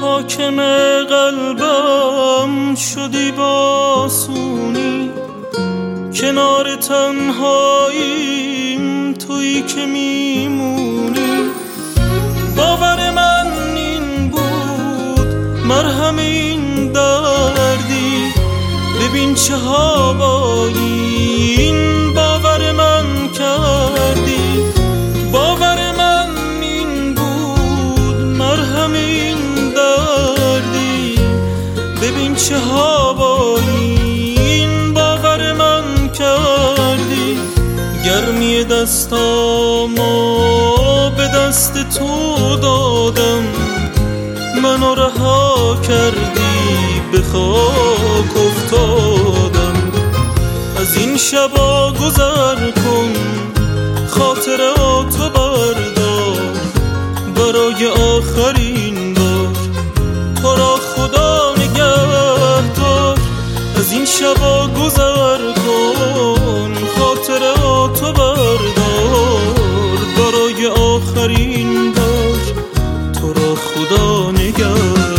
حاکم قلبم شدی باسونی، کنار تنهاییم تویی که میمونی. باور من این بود مرهم این دردی، ببین چه هوایی این باور من کردی. باور من این بود مرهم این دردی، ببین چه هوایی این باور من کردی. گرمی دستامو به دست تو دادم، منو رها کردی به خاک افتادم. از این شبا گذر کن خاطراتو بردار، برای آخرین بار تو را خدا نگهدار. از این شبا گذر کن خاطراتو بردار، برای آخرین بار تو را خدا نگهدار.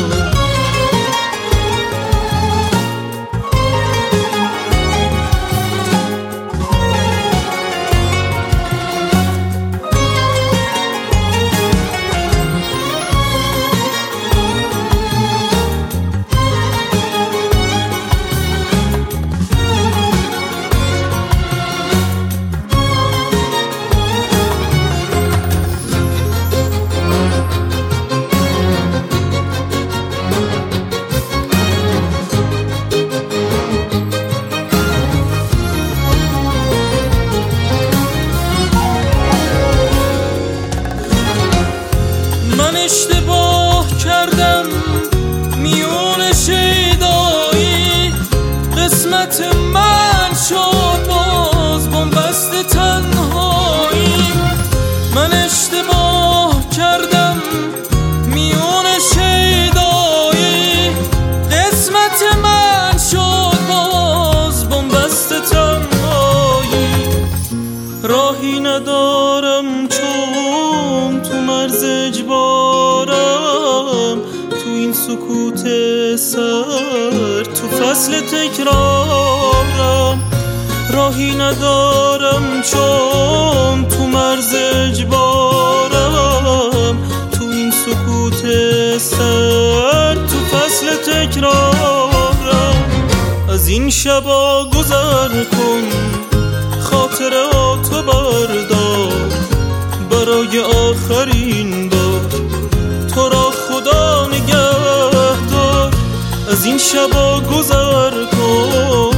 من اشتباه کردم میون شیدایی، قسمت من شد باز بنبست تنهایی. من اشتباه کردم میون شیدایی، قسمت من شد باز بنبست تنهایی. راهی ندارم چون تو مرز اجبارم، تو این سکوت سر تو فصل تکرارم. راهی ندارم چون تو مرز اجبارم، تو این سکوت سر تو فصل تکرارم. از این شبا گذر کن خاطراتو بردار، برای آخرین بار تو را خدا نگهدار. از این شبا گذر کن